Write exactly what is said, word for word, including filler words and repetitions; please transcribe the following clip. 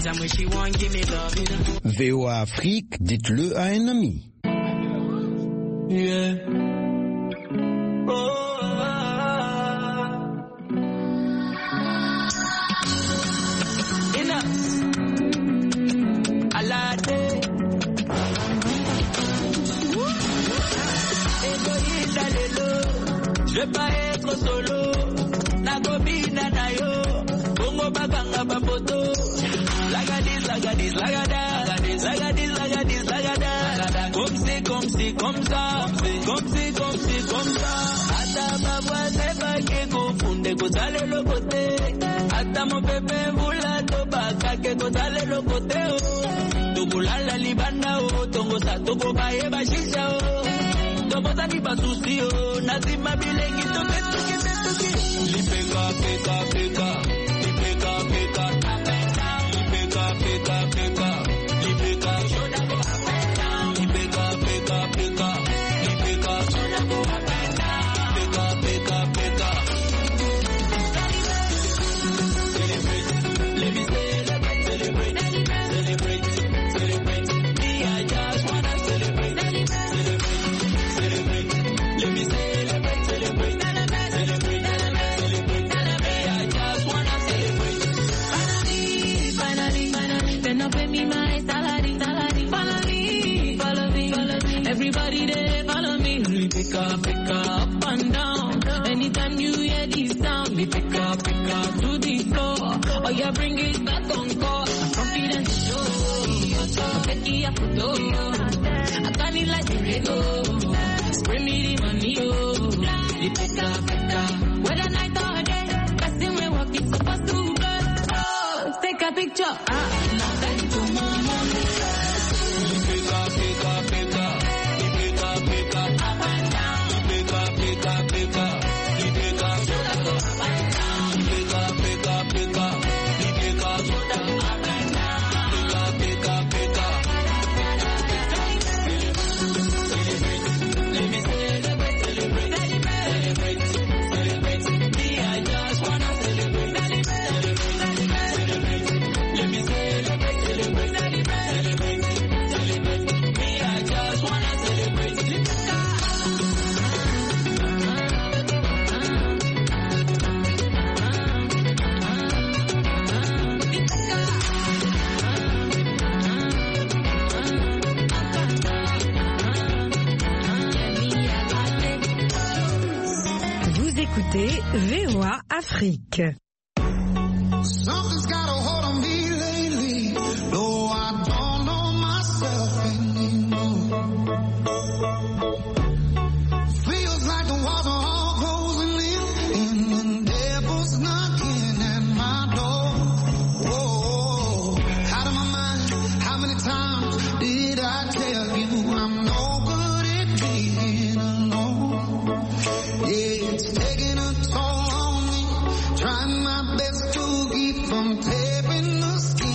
Anytime when she want, give me love, you know. V O A Afrique, dites-le à un ami. Yeah. Oh, ah. Enough. Alade. Egoïsta lelo. Je vais pas être solo. Nagobi nanayo. Bongo baganga bapoto. Lagadis, lagadis, lagada. Lagadis, lagadis, lagada. Comme c'est, comme c'est, comme ça. Comme c'est, comme c'est, comme ça. Ata babwa seba ke kufunde kutale lokote. Ata mo pepe vula toba kake kutale lokote o. Tubulala libanda o. Tongo sa tobo baye bashisha o. Tobo sa ni basusi o. Nazima bilengi toke toke toke. Lipeka peka peka. Lipeka peka. Lipeka peka peka. Lipeka shoda go up and down. Lipeka peka peka. Lipeka shoda go up and down. Peka peka peka. Celebrate. Let me celebrate. Celebrate. Celebrate. Celebrate. Me, I just wanna celebrate. Celebrate. Celebrate. Let me celebrate. Celebrate. Celebrate. Celebrate. Me, I just wanna celebrate. Finally, finally, then up pay me my salary, salary. Follow me, follow me, follow me. Everybody there, follow me. We pick up, pick up and down. Anytime you hear this sound, we pick up, pick up to the floor. Oh, yeah, bring it back on call. Confidence show. Take it up, photo. I got it like a radio. Spray me the money, oh. We pick up, pick up. Whether night or day, that's the way walk is supposed to go. Oh, take a picture. Ah, now that's to mama. Peka peka peka. Lipeka peka. Up and down. Lipeka peka peka. Lipeka shoda go up and down. Lipeka peka peka. Lipeka shoda go up and down. Peka peka peka. Celebrate. Let me celebrate. Celebrate. Celebrate. Celebrate. Me, I just wanna celebrate. Celebrate. Celebrate. Let me celebrate. Celebrate. Celebrate. Celebrate. Me, I just wanna celebrate. Vous écoutez V O A Afrique. Something's got a hold on me lately. No, I don't know myself anymore. Feels like the walls are all closing in, and the devil's knocking at my door. Whoa, out of my mind. How many times did I tell you I'm no good at being alone? Yeah, it's taking a toll on me. Trying my best to keep from tearing the skin